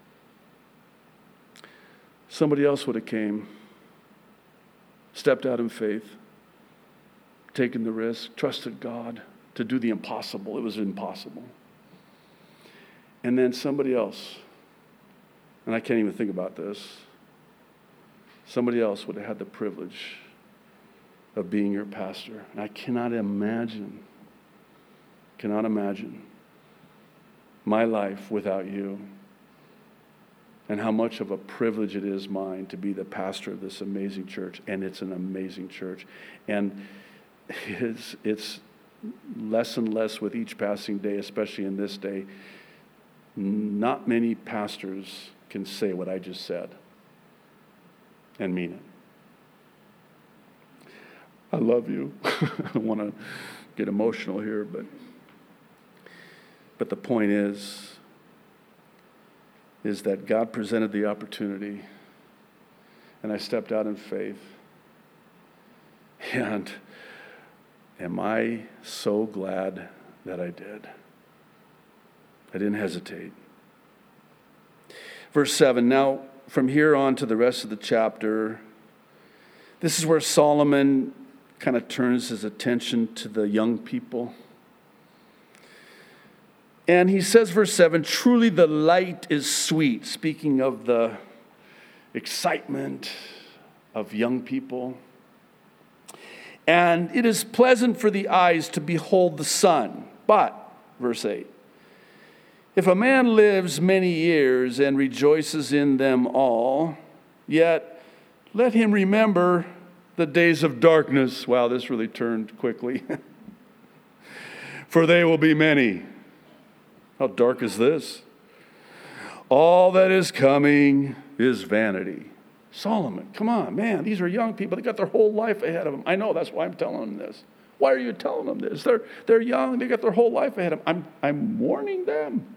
Somebody else would have came, stepped out in faith, taken the risk, trusted God to do the impossible. It was impossible. And then somebody else, and I can't even think about this, somebody else would have had the privilege of being your pastor. And I cannot imagine, cannot imagine my life without you, and how much of a privilege it is mine to be the pastor of this amazing church. And it's an amazing church. And it's, it's less and less with each passing day, especially in this day. Not many pastors can say what I just said and mean it. I love you. I don't want to get emotional here, but but the point is, is that God presented the opportunity, and I stepped out in faith. And am I so glad that I did? I didn't hesitate. Verse seven, now from here on to the rest of the chapter, this is where Solomon kind of turns his attention to the young people. And he says, verse seven, truly the light is sweet, speaking of the excitement of young people. And it is pleasant for the eyes to behold the sun. But, verse eight, if a man lives many years and rejoices in them all, yet let him remember the days of darkness. Wow, this really turned quickly. For they will be many. How dark is this? All that is coming is vanity. Solomon, come on, man, these are young people. They got their whole life ahead of them. I know, that's why I'm telling them this. Why are you telling them this? They're, they're young. They got their whole life ahead of them. I'm, I'm warning them.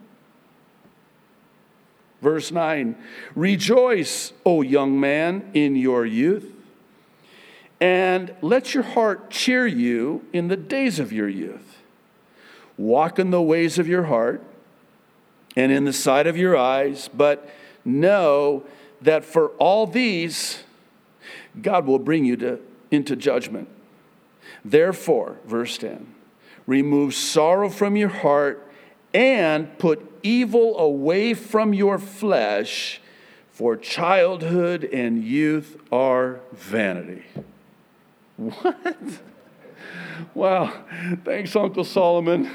Verse nine, rejoice, O young man, in your youth, and let your heart cheer you in the days of your youth. Walk in the ways of your heart and in the sight of your eyes, but know that for all these, God will bring you to, into judgment. Therefore, verse ten, remove sorrow from your heart and put evil away from your flesh, for childhood and youth are vanity. What? Wow. Thanks, Uncle Solomon.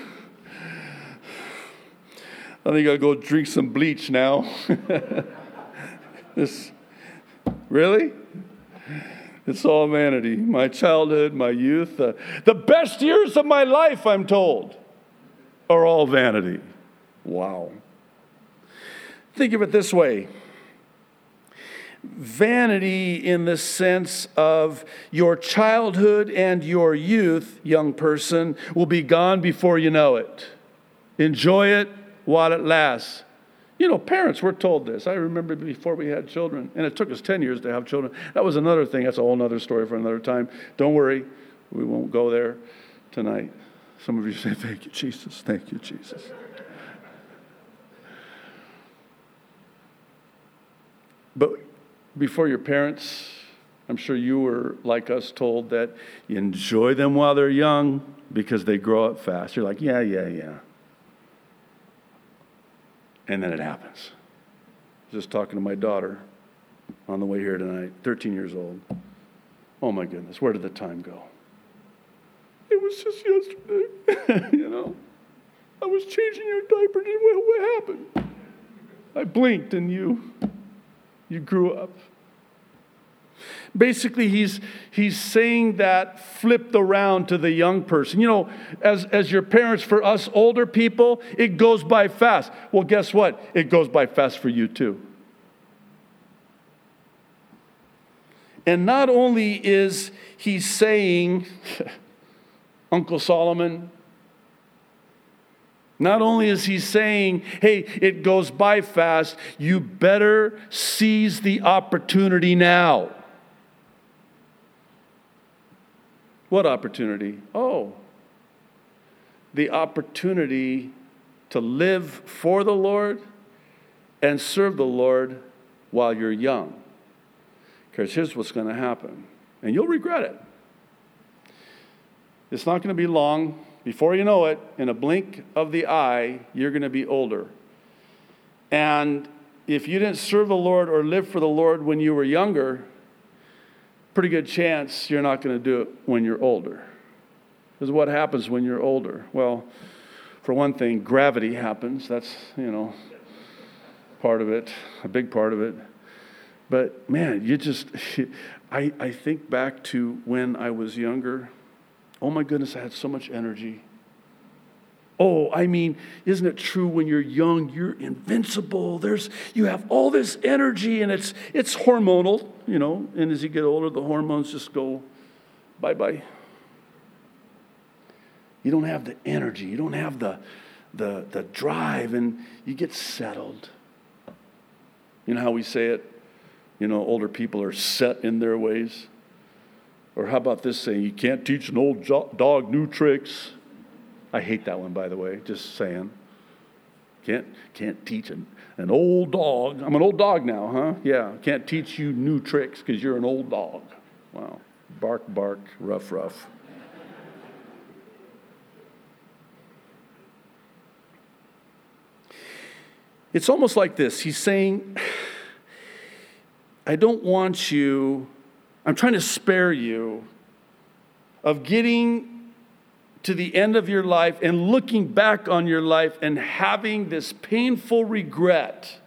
I think I'll go drink some bleach now. This, really? It's all vanity. My childhood, my youth, uh, the best years of my life, I'm told, are all vanity. Wow. Think of it this way. Vanity in the sense of your childhood and your youth, young person, will be gone before you know it. Enjoy it while it lasts. You know, parents were told this. I remember before we had children, and it took us ten years to have children. That was another thing. That's a whole other story for another time. Don't worry. We won't go there tonight. Some of you say, thank you, Jesus. Thank you, Jesus. But before your parents, I'm sure you were like us told that you enjoy them while they're young because they grow up fast. You're like, yeah, yeah, yeah. And then it happens. Just talking to my daughter on the way here tonight, thirteen years old. Oh my goodness, where did the time go? It was just yesterday. You know, I was changing your diaper. What, what happened? I blinked and you, you grew up. Basically, he's he's saying that flipped around to the young person. You know, as, as your parents, for us older people, it goes by fast. Well, guess what? It goes by fast for you too. And not only is he saying, Uncle Solomon, not only is he saying, hey, it goes by fast, you better seize the opportunity now. What opportunity? Oh, the opportunity to live for the Lord and serve the Lord while you're young. Because here's what's going to happen, and you'll regret it. It's not going to be long. Before you know it, in a blink of the eye, you're going to be older. And if you didn't serve the Lord or live for the Lord when you were younger, pretty good chance you're not going to do it when you're older. Because what happens when you're older? Well, For one thing, gravity happens. That's, you know, part of it, a big part of it. But man, you just, I, I think back to when I was younger. Oh my goodness, I had so much energy. Oh, I mean, isn't it true when you're young, you're invincible. There's, you have all this energy, and it's it's hormonal, you know, and as you get older, the hormones just go bye-bye. You don't have the energy, you don't have the, the, the drive, and you get settled. You know how we say it? You know, older people are set in their ways. Or how about this saying, you can't teach an old jo- dog new tricks. I hate that one, by the way, just saying. Can't can't teach an, an old dog. I'm an old dog now, huh? Yeah, can't teach you new tricks because you're an old dog. Wow. Bark, bark, rough, rough. It's almost like this. He's saying, I don't want you, I'm trying to spare you of getting to the end of your life and looking back on your life and having this painful regret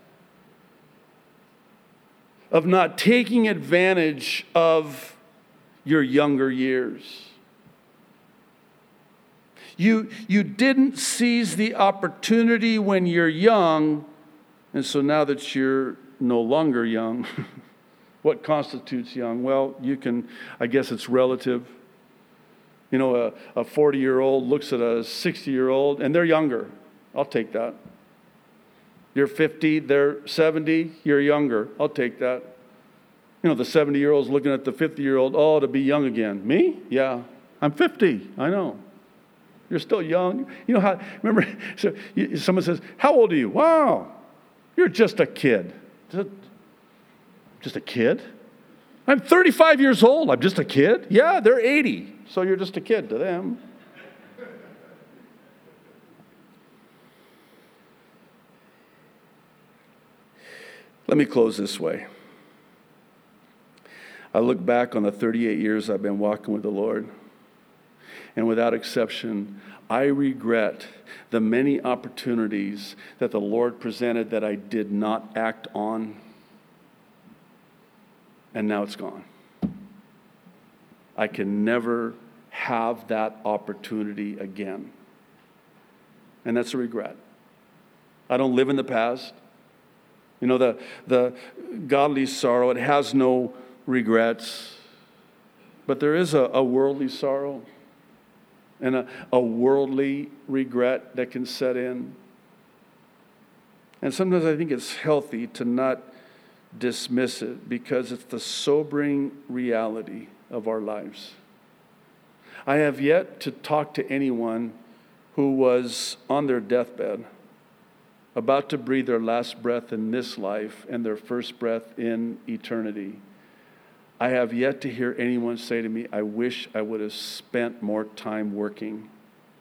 of not taking advantage of your younger years. You, you didn't seize the opportunity when you're young, and so now that you're no longer young, what constitutes young? Well, you can, I guess it's relative. You know, a forty-year-old looks at a sixty-year-old, and they're younger. I'll take that. You're fifty, they're seventy, you're younger. I'll take that. You know, the seventy-year-old's looking at the fifty-year-old, oh, to be young again. Me? Yeah, I'm fifty. I know. You're still young. You know how, remember, so you, someone says, how old are you? Wow, you're just a kid. Just a kid? I'm thirty-five years old. I'm just a kid? Yeah, they're eighty. So you're just a kid to them. Let me close this way. I look back on the thirty-eight years I've been walking with the Lord, and without exception, I regret the many opportunities that the Lord presented that I did not act on, and now it's gone. I can never have that opportunity again. And that's a regret. I don't live in the past. You know, the, the godly sorrow, it has no regrets. But there is a, a worldly sorrow and a, a worldly regret that can set in. And sometimes I think it's healthy to not dismiss it because it's the sobering reality of our lives. I have yet to talk to anyone who was on their deathbed, about to breathe their last breath in this life and their first breath in eternity. I have yet to hear anyone say to me, I wish I would have spent more time working.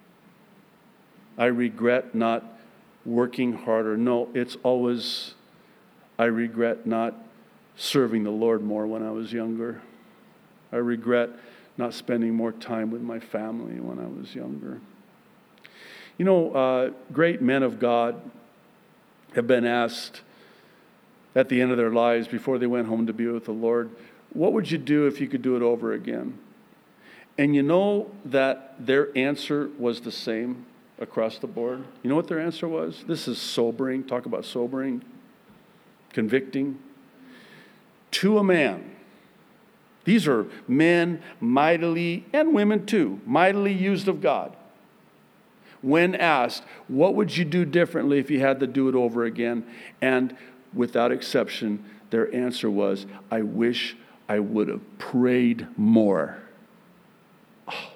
I regret not working harder. No, it's always, I regret not serving the Lord more when I was younger. I regret not spending more time with my family when I was younger. You know, uh, great men of God have been asked at the end of their lives before they went home to be with the Lord, what would you do if you could do it over again? And you know that their answer was the same across the board? You know what their answer was? This is sobering. Talk about sobering, convicting. To a man. These are men mightily, and women too, mightily used of God. When asked, what would you do differently if you had to do it over again? And without exception, their answer was, I wish I would have prayed more. Oh.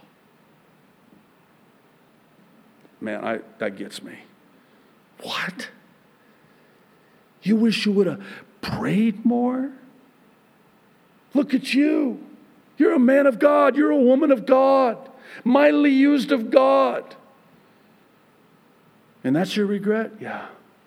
Man, I, that gets me. What? You wish you would have prayed more? Look at you. You're a man of God. You're a woman of God. Mightily used of God. And that's your regret? Yeah.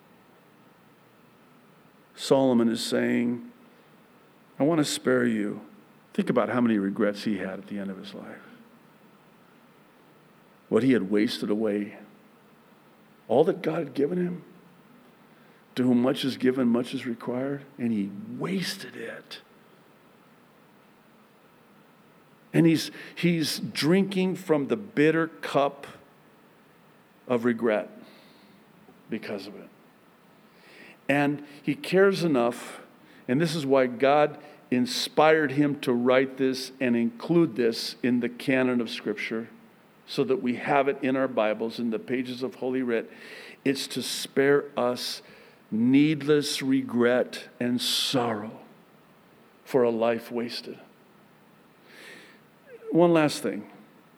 Solomon is saying, I want to spare you. Think about how many regrets he had at the end of his life. What he had wasted away. all that God had given him. To whom much is given, much is required. And he wasted it. And he's, he's drinking from the bitter cup of regret because of it. And he cares enough, and this is why God inspired him to write this and include this in the canon of Scripture, so that we have it in our Bibles, in the pages of Holy Writ. It's to spare us needless regret and sorrow for a life wasted. One last thing.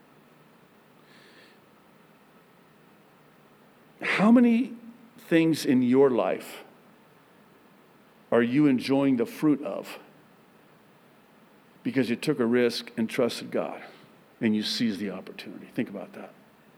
How many things in your life are you enjoying the fruit of because you took a risk and trusted God and you seized the opportunity? Think about that.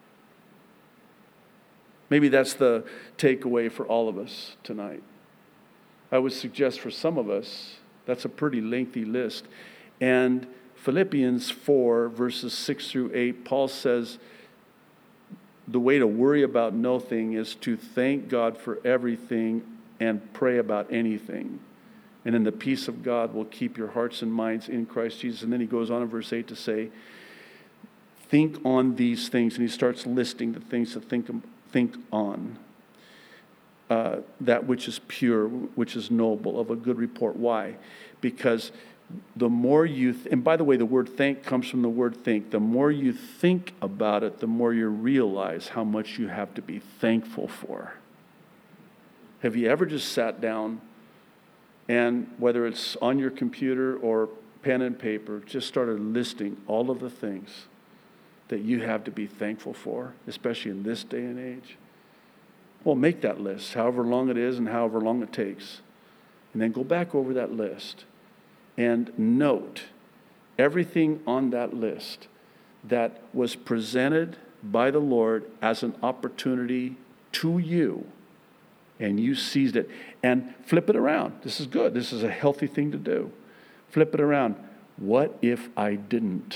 Maybe that's the takeaway for all of us tonight. I would suggest for some of us, that's a pretty lengthy list. And Philippians four, verses six through eight, Paul says the way to worry about no thing is to thank God for everything and pray about anything. And then the peace of God will keep your hearts and minds in Christ Jesus. And then he goes on in verse eight to say, think on these things. And he starts listing the things to think, think on. Uh, that which is pure, which is noble, of a good report. Why? Because the more you, th- and by the way, the word thank comes from the word think. The more you think about it, the more you realize how much you have to be thankful for. Have you ever just sat down and, whether it's on your computer or pen and paper, just started listing all of the things that you have to be thankful for, especially in this day and age? Well, make that list, however long it is and however long it takes. And then go back over that list and note everything on that list that was presented by the Lord as an opportunity to you, and you seized it. And flip it around. This is good. This is a healthy thing to do. Flip it around. What if I didn't?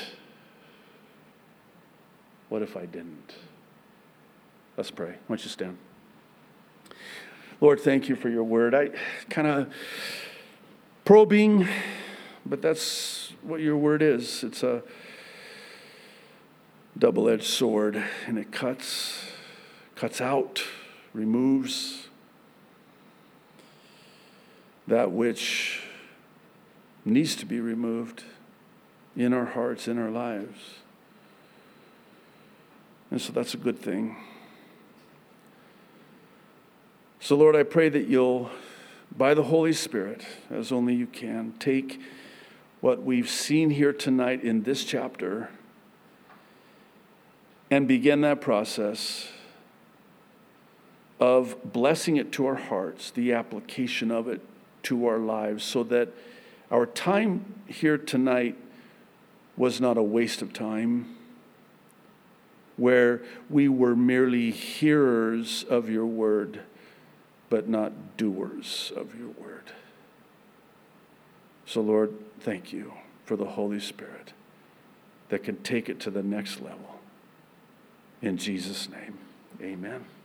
What if I didn't? Let's pray. Why don't you stand? Lord, thank you for your word. I kind of probing, but that's what your word is. It's a double-edged sword, and it cuts, cuts out, removes that which needs to be removed in our hearts, in our lives. And so that's a good thing. So, Lord, I pray that you'll, by the Holy Spirit, as only you can, take what we've seen here tonight in this chapter and begin that process of blessing it to our hearts, the application of it to our lives, so that our time here tonight was not a waste of time, where we were merely hearers of your word, but not doers of your word. So, Lord, thank you for the Holy Spirit that can take it to the next level. In Jesus' name, amen.